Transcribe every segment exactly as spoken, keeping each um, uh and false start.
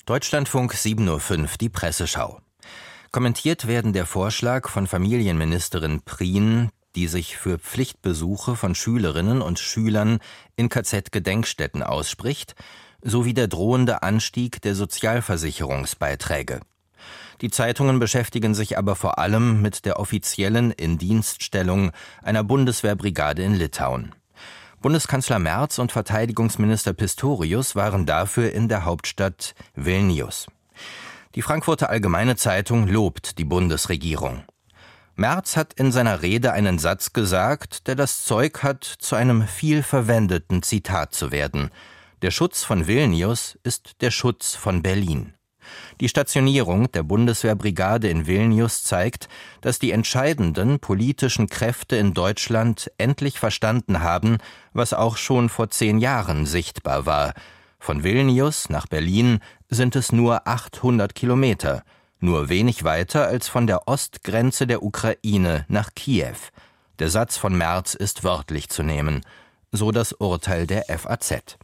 Deutschlandfunk sieben Uhr fünf, die Presseschau. Kommentiert werden der Vorschlag von Familienministerin Prien, die sich für Pflichtbesuche von Schülerinnen und Schülern in K Z-Gedenkstätten ausspricht, sowie der drohende Anstieg der Sozialversicherungsbeiträge. Die Zeitungen beschäftigen sich aber vor allem mit der offiziellen Indienststellung einer Bundeswehrbrigade in Litauen. Bundeskanzler Merz und Verteidigungsminister Pistorius waren dafür in der Hauptstadt Vilnius. Die Frankfurter Allgemeine Zeitung lobt die Bundesregierung. Merz hat in seiner Rede einen Satz gesagt, der das Zeug hat, zu einem viel verwendeten Zitat zu werden. Der Schutz von Vilnius ist der Schutz von Berlin. Die Stationierung der Bundeswehrbrigade in Vilnius zeigt, dass die entscheidenden politischen Kräfte in Deutschland endlich verstanden haben, was auch schon vor zehn Jahren sichtbar war. Von Vilnius nach Berlin sind es nur achthundert Kilometer, nur wenig weiter als von der Ostgrenze der Ukraine nach Kiew. Der Satz von Merz ist wörtlich zu nehmen, so das Urteil der F A Z.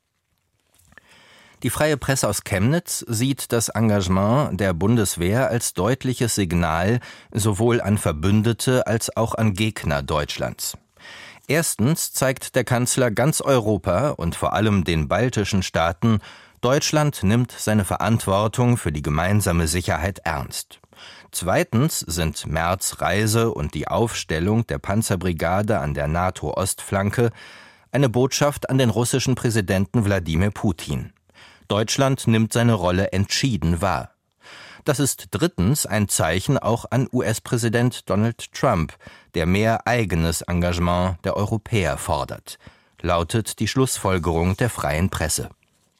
Die Freie Presse aus Chemnitz sieht das Engagement der Bundeswehr als deutliches Signal sowohl an Verbündete als auch an Gegner Deutschlands. Erstens zeigt der Kanzler ganz Europa und vor allem den baltischen Staaten, Deutschland nimmt seine Verantwortung für die gemeinsame Sicherheit ernst. Zweitens sind Merz' Reise und die Aufstellung der Panzerbrigade an der NATO-Ostflanke eine Botschaft an den russischen Präsidenten Wladimir Putin. Deutschland nimmt seine Rolle entschieden wahr. Das ist drittens ein Zeichen auch an U S-Präsident Donald Trump, der mehr eigenes Engagement der Europäer fordert, lautet die Schlussfolgerung der Freien Presse.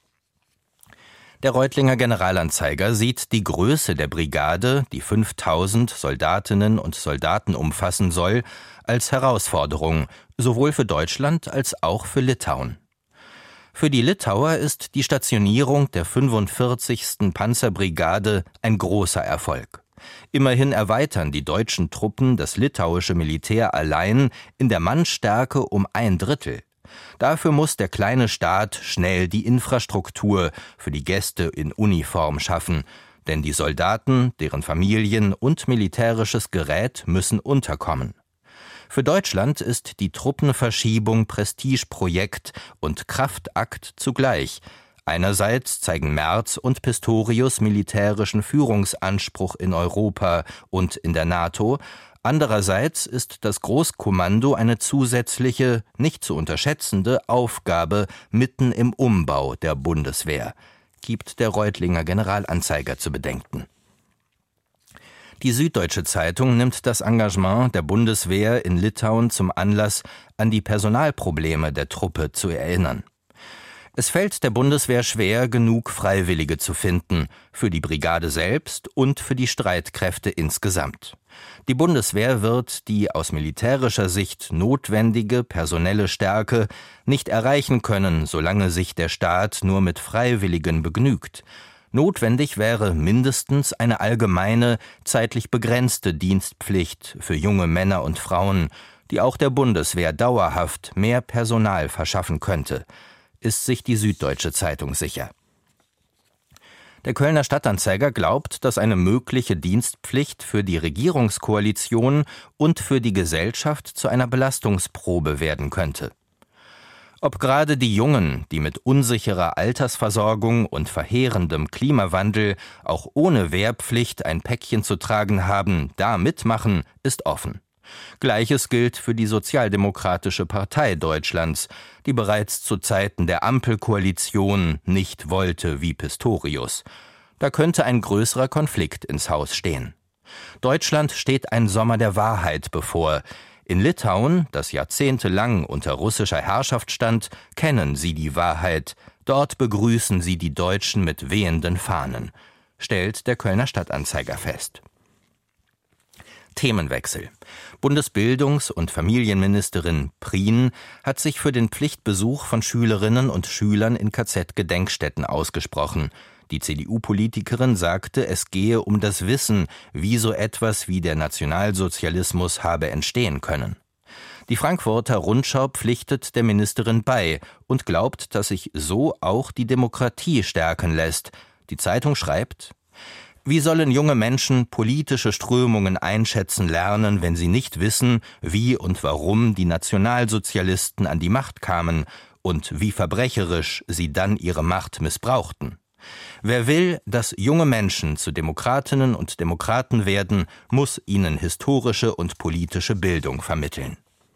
Der Reutlinger Generalanzeiger sieht die Größe der Brigade, die fünftausend Soldatinnen und Soldaten umfassen soll, als Herausforderung, sowohl für Deutschland als auch für Litauen. Für die Litauer ist die Stationierung der fünfundvierzigsten Panzerbrigade ein großer Erfolg. Immerhin erweitern die deutschen Truppen das litauische Militär allein in der Mannstärke um ein Drittel. Dafür muss der kleine Staat schnell die Infrastruktur für die Gäste in Uniform schaffen, denn die Soldaten, deren Familien und militärisches Gerät müssen unterkommen. Für Deutschland ist die Truppenverschiebung Prestigeprojekt und Kraftakt zugleich. Einerseits zeigen Merz und Pistorius militärischen Führungsanspruch in Europa und in der NATO, andererseits ist das Großkommando eine zusätzliche, nicht zu unterschätzende Aufgabe mitten im Umbau der Bundeswehr, gibt der Reutlinger Generalanzeiger zu bedenken. Die Süddeutsche Zeitung nimmt das Engagement der Bundeswehr in Litauen zum Anlass, an die Personalprobleme der Truppe zu erinnern. Es fällt der Bundeswehr schwer, genug Freiwillige zu finden, für die Brigade selbst und für die Streitkräfte insgesamt. Die Bundeswehr wird die aus militärischer Sicht notwendige personelle Stärke nicht erreichen können, solange sich der Staat nur mit Freiwilligen begnügt. Notwendig wäre mindestens eine allgemeine, zeitlich begrenzte Dienstpflicht für junge Männer und Frauen, die auch der Bundeswehr dauerhaft mehr Personal verschaffen könnte, ist sich die Süddeutsche Zeitung sicher. Der Kölner Stadtanzeiger glaubt, dass eine mögliche Dienstpflicht für die Regierungskoalition und für die Gesellschaft zu einer Belastungsprobe werden könnte. Ob gerade die Jungen, die mit unsicherer Altersversorgung und verheerendem Klimawandel auch ohne Wehrpflicht ein Päckchen zu tragen haben, da mitmachen, ist offen. Gleiches gilt für die Sozialdemokratische Partei Deutschlands, die bereits zu Zeiten der Ampelkoalition nicht wollte wie Pistorius. Da könnte ein größerer Konflikt ins Haus stehen. Deutschland steht ein Sommer der Wahrheit bevor. In Litauen, das jahrzehntelang unter russischer Herrschaft stand, kennen sie die Wahrheit. Dort begrüßen sie die Deutschen mit wehenden Fahnen, stellt der Kölner Stadtanzeiger fest. Themenwechsel. Bundesbildungs- und Familienministerin Prien hat sich für den Pflichtbesuch von Schülerinnen und Schülern in K Z-Gedenkstätten ausgesprochen. Die C D U-Politikerin sagte, es gehe um das Wissen, wie so etwas wie der Nationalsozialismus habe entstehen können. Die Frankfurter Rundschau pflichtet der Ministerin bei und glaubt, dass sich so auch die Demokratie stärken lässt. Die Zeitung schreibt: Wie sollen junge Menschen politische Strömungen einschätzen lernen, wenn sie nicht wissen, wie und warum die Nationalsozialisten an die Macht kamen und wie verbrecherisch sie dann ihre Macht missbrauchten? Wer will, dass junge Menschen zu Demokratinnen und Demokraten werden, muss ihnen historische und politische Bildung vermitteln.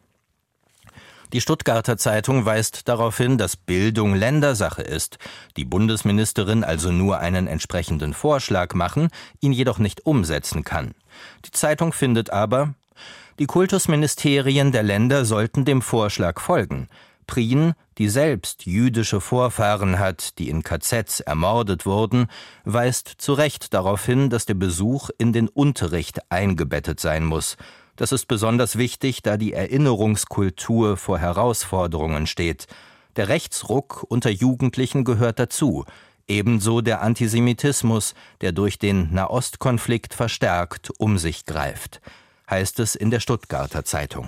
Die Stuttgarter Zeitung weist darauf hin, dass Bildung Ländersache ist, die Bundesministerin also nur einen entsprechenden Vorschlag machen, ihn jedoch nicht umsetzen kann. Die Zeitung findet aber, die Kultusministerien der Länder sollten dem Vorschlag folgen. Prien, die selbst jüdische Vorfahren hat, die in K Zs ermordet wurden, weist zu Recht darauf hin, dass der Besuch in den Unterricht eingebettet sein muss. Das ist besonders wichtig, da die Erinnerungskultur vor Herausforderungen steht. Der Rechtsruck unter Jugendlichen gehört dazu, ebenso der Antisemitismus, der durch den Nahostkonflikt verstärkt um sich greift, heißt es in der Stuttgarter Zeitung.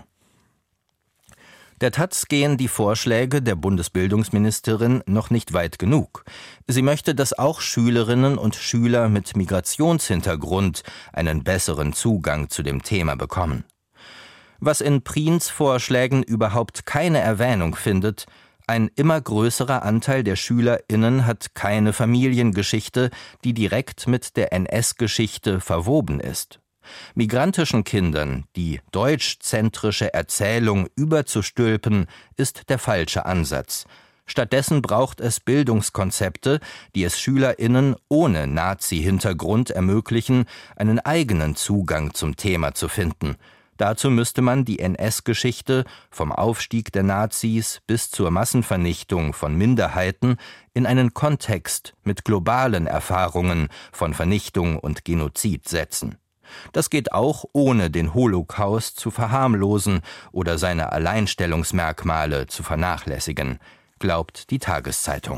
Der Taz gehen die Vorschläge der Bundesbildungsministerin noch nicht weit genug. Sie möchte, dass auch Schülerinnen und Schüler mit Migrationshintergrund einen besseren Zugang zu dem Thema bekommen. Was in Priens Vorschlägen überhaupt keine Erwähnung findet: Ein immer größerer Anteil der SchülerInnen hat keine Familiengeschichte, die direkt mit der N S-Geschichte verwoben ist. Migrantischen Kindern die deutschzentrische Erzählung überzustülpen, ist der falsche Ansatz. Stattdessen braucht es Bildungskonzepte, die es SchülerInnen ohne Nazi-Hintergrund ermöglichen, einen eigenen Zugang zum Thema zu finden. Dazu müsste man die N S-Geschichte vom Aufstieg der Nazis bis zur Massenvernichtung von Minderheiten in einen Kontext mit globalen Erfahrungen von Vernichtung und Genozid setzen. Das geht auch, ohne den Holocaust zu verharmlosen oder seine Alleinstellungsmerkmale zu vernachlässigen, glaubt die Tageszeitung.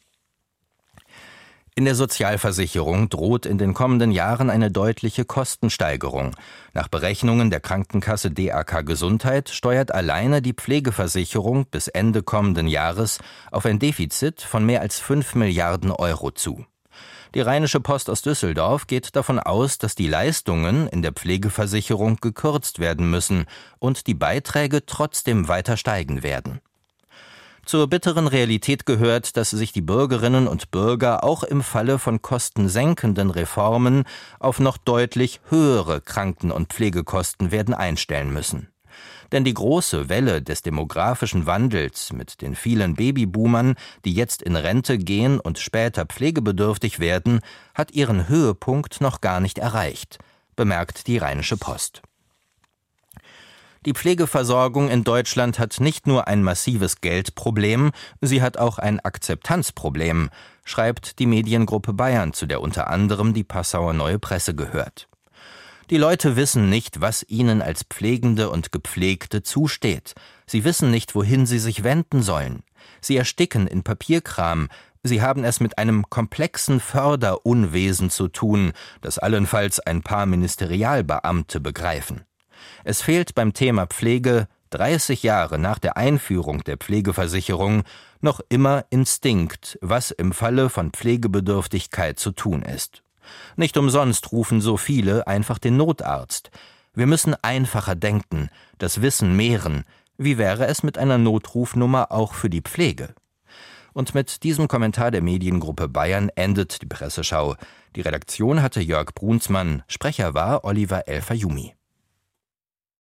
In der Sozialversicherung droht in den kommenden Jahren eine deutliche Kostensteigerung. Nach Berechnungen der Krankenkasse D A K Gesundheit steuert alleine die Pflegeversicherung bis Ende kommenden Jahres auf ein Defizit von mehr als fünf Milliarden Euro zu. Die Rheinische Post aus Düsseldorf geht davon aus, dass die Leistungen in der Pflegeversicherung gekürzt werden müssen und die Beiträge trotzdem weiter steigen werden. Zur bitteren Realität gehört, dass sich die Bürgerinnen und Bürger auch im Falle von kostensenkenden Reformen auf noch deutlich höhere Kranken- und Pflegekosten werden einstellen müssen. Denn die große Welle des demografischen Wandels mit den vielen Babyboomern, die jetzt in Rente gehen und später pflegebedürftig werden, hat ihren Höhepunkt noch gar nicht erreicht, bemerkt die Rheinische Post. Die Pflegeversorgung in Deutschland hat nicht nur ein massives Geldproblem, sie hat auch ein Akzeptanzproblem, schreibt die Mediengruppe Bayern, zu der unter anderem die Passauer Neue Presse gehört. Die Leute wissen nicht, was ihnen als Pflegende und Gepflegte zusteht. Sie wissen nicht, wohin sie sich wenden sollen. Sie ersticken in Papierkram. Sie haben es mit einem komplexen Förderunwesen zu tun, das allenfalls ein paar Ministerialbeamte begreifen. Es fehlt beim Thema Pflege, dreißig Jahre nach der Einführung der Pflegeversicherung, noch immer Instinkt, was im Falle von Pflegebedürftigkeit zu tun ist. Nicht umsonst rufen so viele einfach den Notarzt. Wir müssen einfacher denken, das Wissen mehren. Wie wäre es mit einer Notrufnummer auch für die Pflege? Und mit diesem Kommentar der Mediengruppe Bayern endet die Presseschau. Die Redaktion hatte Jörg Brunsmann, Sprecher war Oliver El-Fayumi.